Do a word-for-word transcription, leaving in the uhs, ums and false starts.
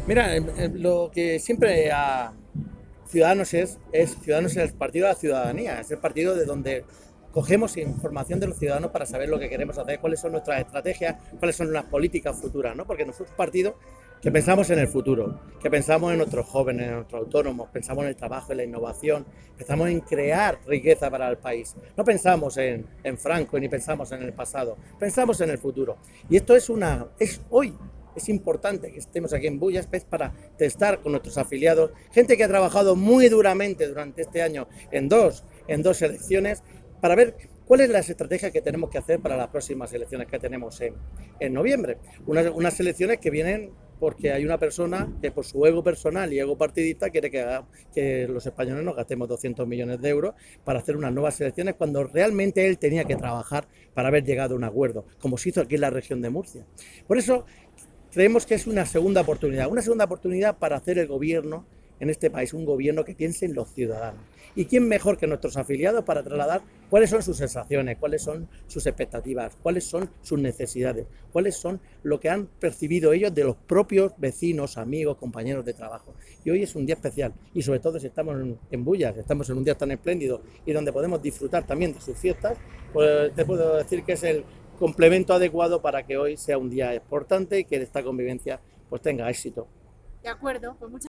Mira, em, em, lo que siempre a Ciudadanos es, es Ciudadanos es el partido de la ciudadanía, es el partido de donde cogemos información de los ciudadanos para saber lo que queremos hacer, cuáles son nuestras estrategias, cuáles son las políticas futuras, ¿no? Porque nosotros somos un partido que pensamos en el futuro, que pensamos en nuestros jóvenes, en nuestros autónomos, pensamos en el trabajo, en la innovación, pensamos en crear riqueza para el país. No pensamos en, en Franco ni pensamos en el pasado, pensamos en el futuro. Y esto es una, es hoy es importante que estemos aquí en Bullaspes para testar con nuestros afiliados, gente que ha trabajado muy duramente durante este año en dos, en dos elecciones, para ver cuáles son las estrategias que tenemos que hacer para las próximas elecciones que tenemos en, en noviembre. Unas, unas elecciones que vienen porque hay una persona que por su ego personal y ego partidista quiere que, haga, que los españoles nos gastemos doscientos millones de euros para hacer unas nuevas elecciones cuando realmente él tenía que trabajar para haber llegado a un acuerdo, como se hizo aquí en la región de Murcia. Por eso creemos que es una segunda oportunidad, una segunda oportunidad para hacer el gobierno en este país, un gobierno que piense en los ciudadanos. ¿Y quién mejor que nuestros afiliados para trasladar cuáles son sus sensaciones, cuáles son sus expectativas, cuáles son sus necesidades, cuáles son lo que han percibido ellos de los propios vecinos, amigos, compañeros de trabajo? Y hoy es un día especial y sobre todo si estamos en, en Bullas, estamos en un día tan espléndido y donde podemos disfrutar también de sus fiestas, pues te puedo decir que es el complemento adecuado para que hoy sea un día importante y que esta convivencia pues tenga éxito. De acuerdo, pues muchas